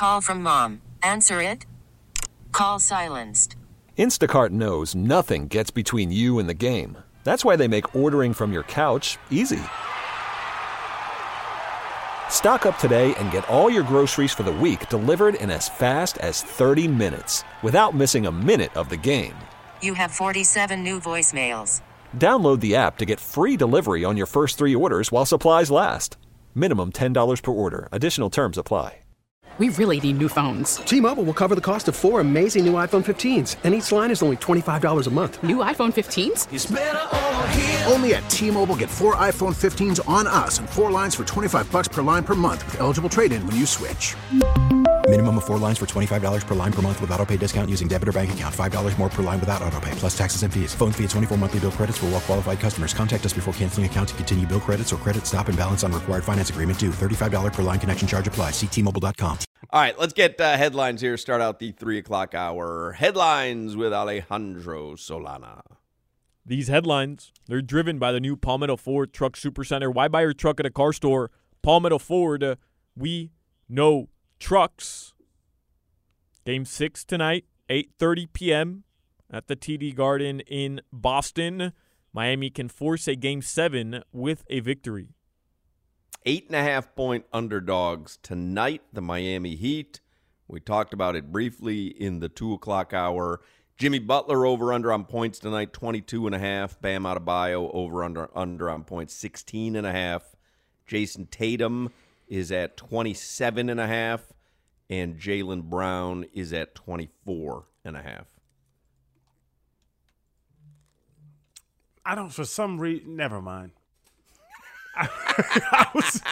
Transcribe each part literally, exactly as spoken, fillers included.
Call from mom. Answer it. Call silenced. Instacart knows nothing gets between you and the game. That's why they make ordering from your couch easy. Stock up today and get all your groceries for the week delivered in as fast as thirty minutes without missing a minute of the game. You have forty-seven new voicemails. Download the app to get free delivery on your first three orders while supplies last. Minimum ten dollars per order. Additional terms apply. We really need new phones. T-Mobile will cover the cost of four amazing new iPhone fifteens, and each line is only twenty-five dollars a month. New iPhone fifteens? It's better over here. Only at T-Mobile, get four iPhone fifteens on us and four lines for twenty-five bucks per line per month with eligible trade-in when you switch. Minimum of four lines for twenty-five dollars per line per month with autopay discount using debit or bank account. five dollars more per line without autopay, plus taxes and fees. Phone fee at twenty-four monthly bill credits for well-qualified customers. Contact us before canceling account to continue bill credits or credit stop and balance on required finance agreement due. thirty-five dollars per line connection charge applies. See T Mobile dot com. All right, let's get uh, headlines here. Start out the three o'clock hour. Headlines with Alejandro Solana. These headlines, they're driven by the new Palmetto Ford Truck Supercenter. Why buy your truck at a car store? Palmetto Ford, uh, we know trucks. Game six tonight, eight thirty p.m. at the T D Garden in Boston. Miami can force a game seven with a victory. Eight and a half point underdogs tonight, the Miami Heat. We talked about it briefly in the two o'clock hour. Jimmy Butler over under on points tonight, twenty-two and a half. Bam Adebayo over under under on points, sixteen and a half. Jason Tatum is at twenty-seven and a half. And Jaylen Brown is at twenty-four and a half. I don't, for some reason, never mind. I, I, was,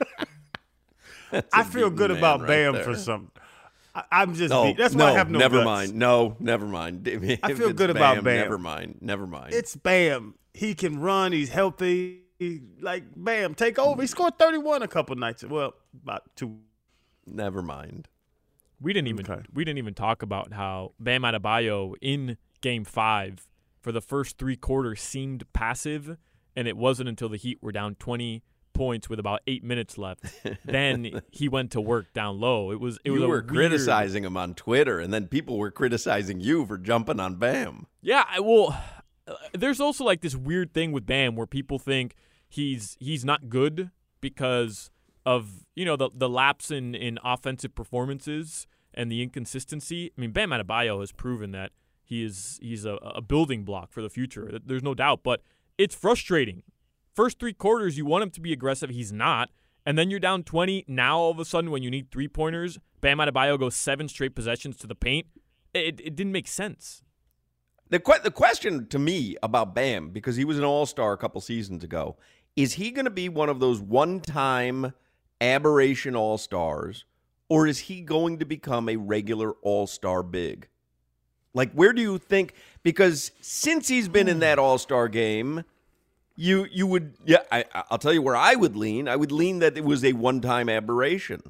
I feel good about right Bam there. For some. I, I'm just, no, beat, that's no, why I have no never guts. mind. No, never mind. If I feel good Bam, about Bam. Never mind. Never mind. It's Bam. He can run. He's healthy. He, like, Bam, take over. He scored thirty-one a couple nights. Well, about two. Never mind. We didn't even okay. we didn't even talk about how Bam Adebayo in Game Five for the first three quarters seemed passive, and it wasn't until the Heat were down twenty points with about eight minutes left. Then he went to work down low. It was it you was were weird... criticizing him on Twitter, and then people were criticizing you for jumping on Bam. Yeah, I, well, uh, there's also like this weird thing with Bam where people think he's he's not good because of you know the the lapse in in offensive performances and the inconsistency. I mean, Bam Adebayo has proven that he is he's a, a building block for the future. There's no doubt, but it's frustrating. First three quarters, you want him to be aggressive. He's not. And then you're down twenty. Now, all of a sudden, when you need three-pointers, Bam Adebayo goes seven straight possessions to the paint. It, it didn't make sense. The, que- the question to me about Bam, because he was an all-star a couple seasons ago, is he going to be one of those one-time aberration all-stars, or is he going to become a regular all-star big? Like, where do you think? Because since he's been in that all-star game, you you would, yeah, I, I'll tell you where I would lean. I would lean that it was a one-time aberration.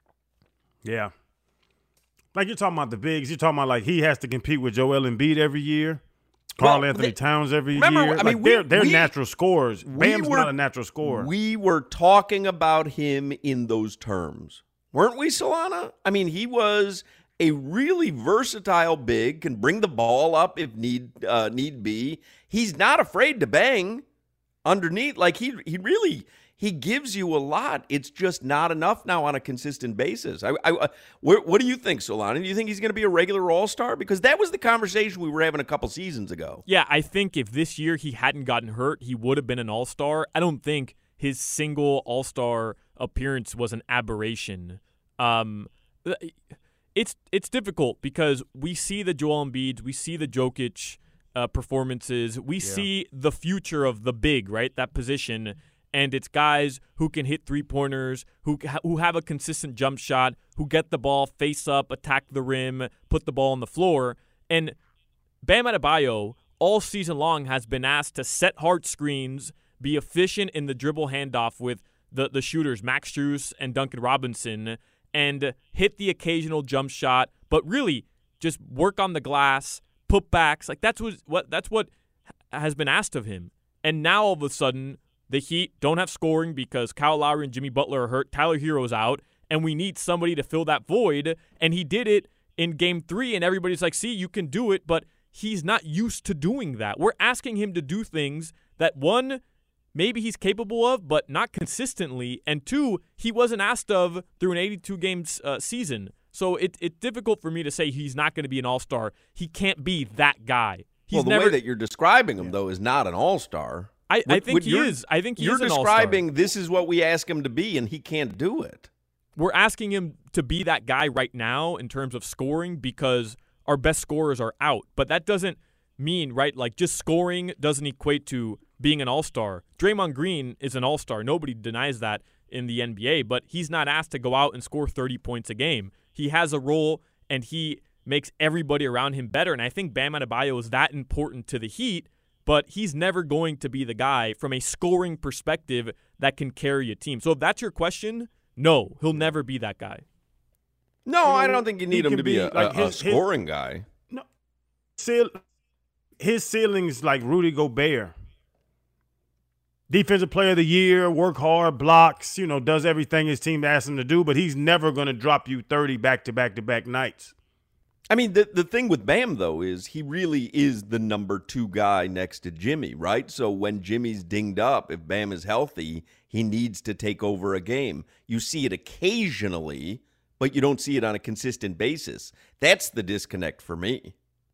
Yeah. Like you're talking about the bigs. You're talking about like he has to compete with Joel Embiid every year. Carl well, Anthony they, Towns every remember, year. I like mean, we, they're they're we, natural scorers. Bam's we were, not a natural scorer. We were talking about him in those terms. Weren't we, Solana? I mean, he was a really versatile big, can bring the ball up if need uh, need be. He's not afraid to bang underneath. Like, he he really, he gives you a lot. It's just not enough now on a consistent basis. I, I, I what, what do you think, Solana? Do you think he's going to be a regular all-star? Because that was the conversation we were having a couple seasons ago. Yeah, I think if this year he hadn't gotten hurt, he would have been an all-star. I don't think his single all-star appearance was an aberration. Um, it's it's difficult because we see the Joel Embiids, we see the Jokic uh, performances, we yeah. see the future of the big, right, that position, and it's guys who can hit three-pointers, who who have a consistent jump shot, who get the ball face up, attack the rim, put the ball on the floor, and Bam Adebayo all season long has been asked to set hard screens, be efficient in the dribble handoff with the, the shooters, Max Strus and Duncan Robinson, and hit the occasional jump shot, but really just work on the glass, put backs. Like that's what, what that's what has been asked of him. And now all of a sudden, the Heat don't have scoring because Kyle Lowry and Jimmy Butler are hurt. Tyler Hero's out, and we need somebody to fill that void. And he did it in game three, and everybody's like, see, you can do it, but he's not used to doing that. We're asking him to do things that, one, maybe he's capable of, but not consistently, and two, he wasn't asked of through an eighty-two games uh, season. So it, it's difficult for me to say he's not going to be an all-star. He can't be that guy. He's well, the never, way that you're describing him, though, is not an all-star. I, what, I think he is. I think he you're is an describing all-star. This is what we ask him to be, and he can't do it. We're asking him to be that guy right now in terms of scoring because our best scorers are out. But that doesn't mean, right, like just scoring doesn't equate to being an all-star. Draymond Green is an all-star. Nobody denies that in the N B A, but he's not asked to go out and score thirty points a game. He has a role, and he makes everybody around him better. And I think Bam Adebayo is that important to the Heat, but he's never going to be the guy from a scoring perspective that can carry a team. So if that's your question, no, he'll never be that guy. No, You know, I don't think you need he him to can be, be, a, like, a, his- a his- scoring guy. No, ceil- his ceiling's like Rudy Gobert. Defensive player of the year, work hard, blocks, you know, does everything his team asks him to do, but he's never going to drop you thirty back-to-back-to-back nights. I mean, the the thing with Bam, though, is he really is the number two guy next to Jimmy, right? So when Jimmy's dinged up, if Bam is healthy, he needs to take over a game. You see it occasionally, but you don't see it on a consistent basis. That's the disconnect for me.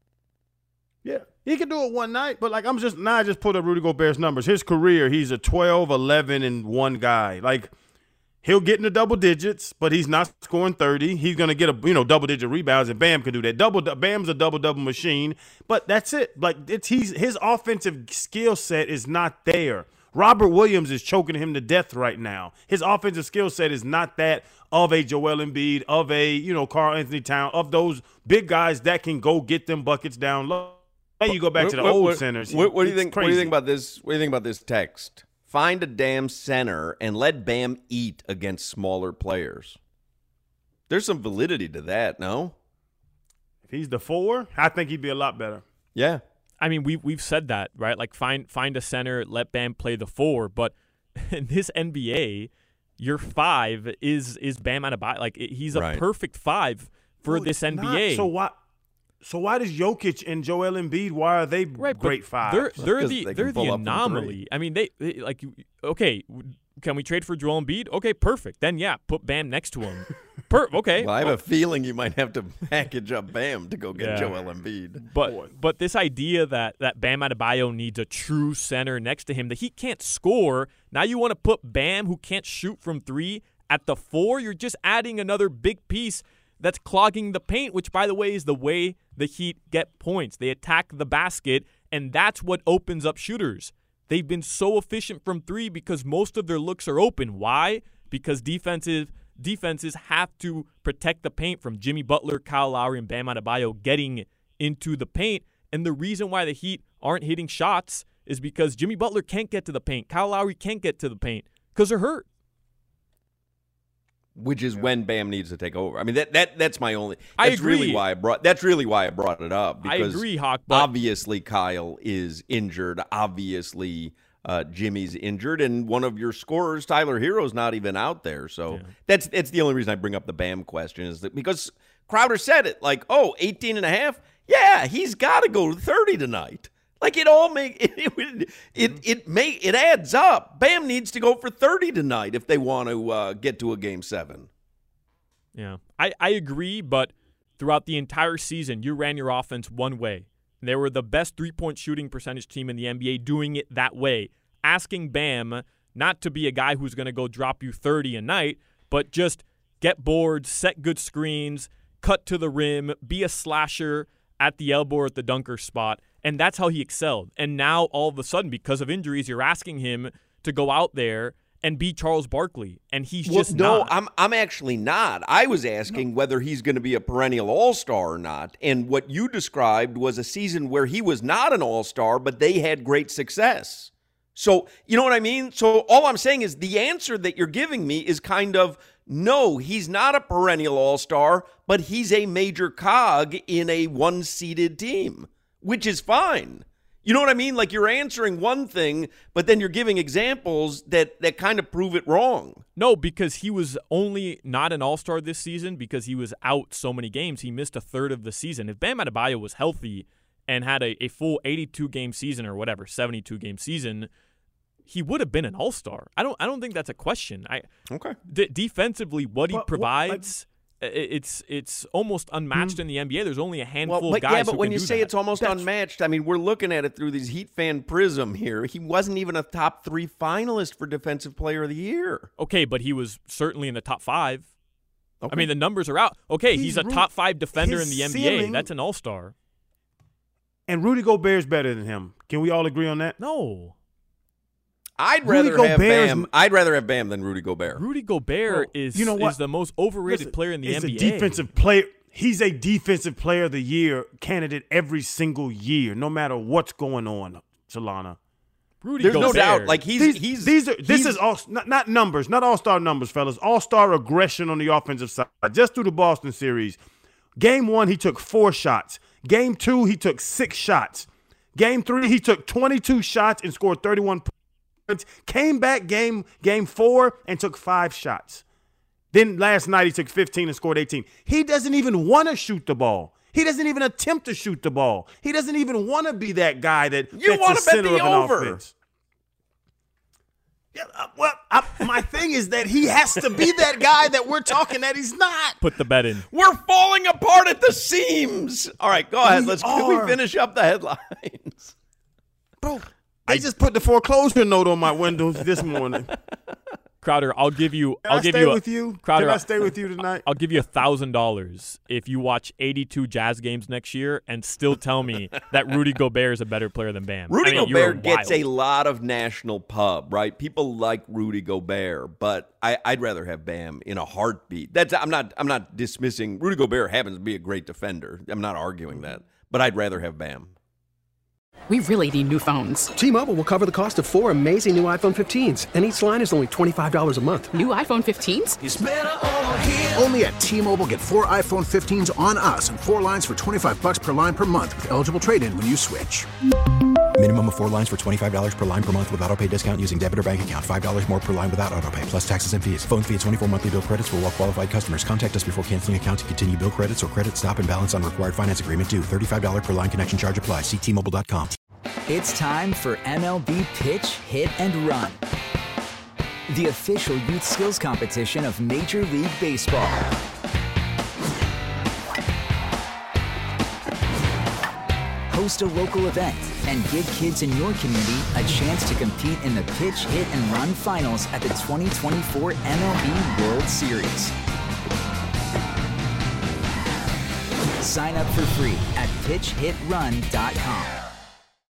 Yeah, he can do it one night, but like I'm just now I just put up Rudy Gobert's numbers. His career, he's a twelve, eleven, and one guy. Like he'll get in the double digits, but he's not scoring thirty. He's gonna get a you know double digit rebounds, and Bam can do that. Double Bam's a double double machine, but that's it. Like it's he's his offensive skill set is not there. Robert Williams is choking him to death right now. His offensive skill set is not that of a Joel Embiid, of a you know Karl Anthony Towns, of those big guys that can go get them buckets down low. Now you go back to the what, old what, centers. What, what do you It's think? What do you crazy. think about this? What do you think about this text? Find a damn center and let Bam eat against smaller players. There's some validity to that, no? If he's the four, I think he'd be a lot better. Yeah. I mean, we we've said that, right? Like find find a center, let Bam play the four. But in this N B A, your five is is Bam Adebayo. Like he's a Right. perfect five for No, this it's N B A. not. So why? So why does Jokic and Joel Embiid? Why are they Right, but great fives? They're they're Because the they can they're pull the up from anomaly. three. I mean, they, they like okay. Can we trade for Joel Embiid? Okay, perfect. Then yeah, put Bam next to him. Per okay. Well, I have a feeling you might have to package up Bam to go get Yeah. Joel Embiid. But but this idea that that Bam Adebayo needs a true center next to him, that he can't score. Now you want to put Bam, who can't shoot from three, at the four. You're just adding another big piece that's clogging the paint, which, by the way, is the way the Heat get points. They attack the basket, and that's what opens up shooters. They've been so efficient from three because most of their looks are open. Why? Because defensive defenses have to protect the paint from Jimmy Butler, Kyle Lowry, and Bam Adebayo getting into the paint. And the reason why the Heat aren't hitting shots is because Jimmy Butler can't get to the paint. Kyle Lowry can't get to the paint because they're hurt. Which is when Bam needs to take over. I mean, that that that's my only. I That's agree. really why I brought. That's really why I brought it up. I Because agree, Hawk, but- obviously Kyle is injured. Obviously uh, Jimmy's injured, and one of your scorers, Tyler Hero's not even out there. So Yeah. that's that's the only reason I bring up the Bam question is that because Crowder said it like, oh, eighteen and a half. Yeah, he's got to go to thirty tonight. Like it all make it it it, it may it adds up. Bam needs to go for thirty tonight if they want to uh, get to a game seven. Yeah, I, I agree, but throughout the entire season, you ran your offense one way. They were the best three-point shooting percentage team in the N B A doing it that way. Asking Bam not to be a guy who's going to go drop you thirty a night, but just get boards, set good screens, cut to the rim, be a slasher at the elbow or at the dunker spot. And that's how he excelled. And now, all of a sudden, because of injuries, you're asking him to go out there and be Charles Barkley. And he's Well, just no, not. I'm I'm actually not. I was asking whether he's going to be a perennial all-star or not. And what you described was a season where he was not an all-star, but they had great success. So, you know what I mean? So all I'm saying is the answer that you're giving me is kind of, no, he's not a perennial all-star, but he's a major cog in a one-seeded team, which is fine. You know what I mean? Like you're answering one thing, but then you're giving examples that, that kind of prove it wrong. No, because he was only not an all-star this season because he was out so many games. He missed a third of the season. If Bam Adebayo was healthy and had a, a full eighty-two game season or whatever, seventy-two game season, he would have been an all-star. I don't I don't think that's a question. I Okay. D- defensively, what he But, provides, what, like, it's it's almost unmatched hmm. in the N B A. There's only a handful well, but, of guys yeah, but who when can you do say that. it's almost That's, unmatched, I mean, we're looking at it through these Heat fan prism here. He wasn't even a top three finalist for Defensive Player of the Year. Okay, but he was certainly in the top five. Okay. I mean, the numbers are out. Okay, he's, He's a Ru- top five defender in the N B A. ceiling- That's an all-star. And Rudy Gobert's better than him. Can we all agree on that? No. I'd Rudy rather have Gobert's- Bam. I'd rather have Bam than Rudy Gobert. Rudy Gobert Bro, is, you know what? is the most overrated Listen, player in the he's N B A. a defensive player. He's a defensive player of the year candidate every single year, no matter what's going on, Solana. Rudy There's Gobert. no doubt. Like he's These, he's these are this he's- is all not, not numbers, not all-star numbers, fellas. All-star aggression on the offensive side. Just through the Boston series. Game one, he took four shots. Game two, he took six shots. Game three, he took twenty-two shots and scored thirty-one points. Came back game game four and took five shots. Then last night he took fifteen and scored eighteen. He doesn't even want to shoot the ball. He doesn't even attempt to shoot the ball. He doesn't even want to be that guy that You that's wanna the bet center the of an over. offense. Yeah, uh, well, I, my thing is that he has to be that guy that we're talking that he's not. Put the bet in. We're falling apart at the seams. All right, go ahead. We Let's can we are. finish up the headlines. Bro, they just put the foreclosure note on my windows this morning. Crowder, I'll give you. Can I'll I give stay you. A, with you? Crowder, Can I stay with you tonight? I'll give you a thousand dollars if you watch eighty-two Jazz games next year and still tell me that Rudy Gobert is a better player than Bam. Rudy I mean, you're Gobert gets wild. a lot of national pub, right? People like Rudy Gobert, but I, I'd rather have Bam in a heartbeat. That's I'm not I'm not dismissing Rudy Gobert happens to be a great defender. I'm not arguing that, but I'd rather have Bam. We really need new phones. T-Mobile will cover the cost of four amazing new iPhone fifteens, and each line is only twenty-five dollars a month. New iPhone fifteens? Only at T-Mobile, get four iPhone fifteens on us and four lines for twenty-five bucks per line per month with eligible trade-in when you switch. Minimum of four lines for twenty-five dollars per line per month with autopay discount using debit or bank account. five dollars more per line without autopay, plus taxes and fees. Phone fee at twenty-four monthly bill credits for well-qualified customers. Contact us before canceling account to continue bill credits or credit stop and balance on required finance agreement due. thirty-five dollars per line connection charge applies. See T Mobile dot com. It's time for M L B Pitch, Hit, and Run, the official youth skills competition of Major League Baseball. Host a local event and give kids in your community a chance to compete in the Pitch, Hit, and Run finals at the twenty twenty-four M L B World Series. Sign up for free at pitch hit run dot com.